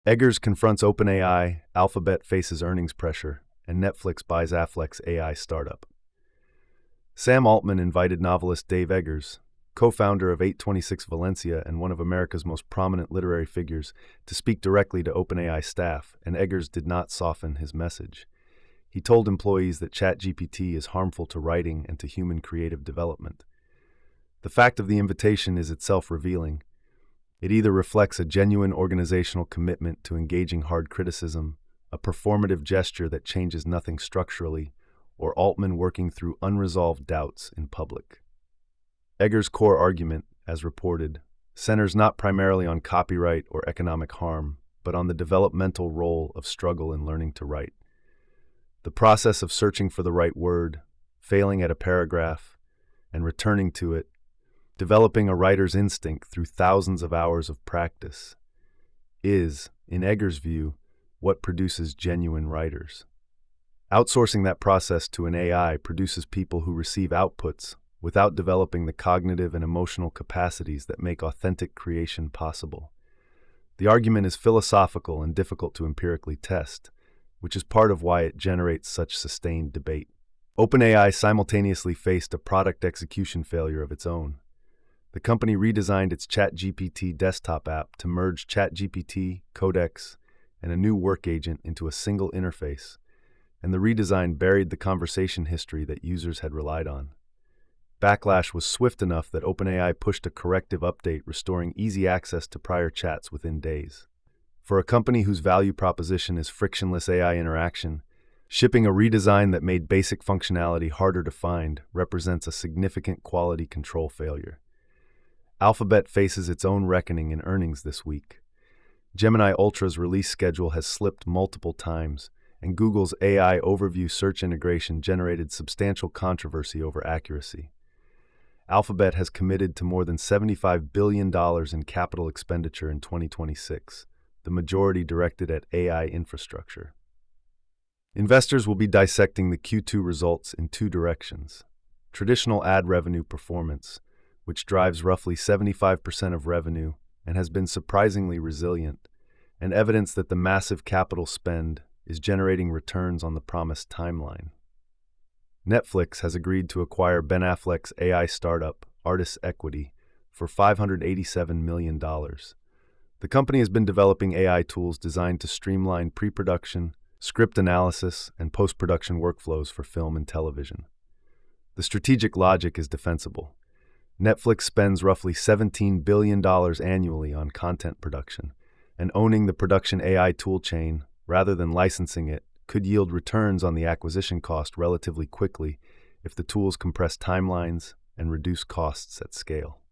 Eggers confronts OpenAI, Alphabet faces earnings pressure, and Netflix buys Affleck's AI startup. Sam Altman invited novelist Dave Eggers, co-founder of 826 Valencia and one of America's most prominent literary figures, to speak directly to OpenAI staff, and Eggers did not soften his message. He told employees that ChatGPT is harmful to writing and to human creative development. The fact of the invitation is itself revealing. It either reflects a genuine organizational commitment to engaging hard criticism, a performative gesture that changes nothing structurally, or Altman working through unresolved doubts in public. Eggers' core argument, as reported, centers not primarily on copyright or economic harm, but on the developmental role of struggle in learning to write. The process of searching for the right word, failing at a paragraph, and returning to it, developing a writer's instinct through thousands of hours of practice, is, in Eggers' view, what produces genuine writers. Outsourcing that process to an AI produces people who receive outputs without developing the cognitive and emotional capacities that make authentic creation possible. The argument is philosophical and difficult to empirically test, which is part of why it generates such sustained debate. OpenAI simultaneously faced a product execution failure of its own. The company redesigned its ChatGPT desktop app to merge ChatGPT, Codex, and a new work agent into a single interface, and the redesign buried the conversation history that users had relied on. Backlash was swift enough that OpenAI pushed a corrective update restoring easy access to prior chats within days. For a company whose value proposition is frictionless AI interaction, shipping a redesign that made basic functionality harder to find represents a significant quality control failure. Alphabet faces its own reckoning in earnings this week. Gemini Ultra's release schedule has slipped multiple times, and Google's AI Overview search integration generated substantial controversy over accuracy. Alphabet has committed to more than $75 billion in capital expenditure in 2026, the majority directed at AI infrastructure. Investors will be dissecting the Q2 results in two directions: traditional ad revenue performance, which drives roughly 75% of revenue and has been surprisingly resilient, and evidence that the massive capital spend is generating returns on the promised timeline. Netflix has agreed to acquire Ben Affleck's AI startup, Artis Equity, for $587 million. The company has been developing AI tools designed to streamline pre-production, script analysis, and post-production workflows for film and television. The strategic logic is defensible. Netflix spends roughly $17 billion annually on content production, and owning the production AI toolchain, rather than licensing it, could yield returns on the acquisition cost relatively quickly if the tools compress timelines and reduce costs at scale.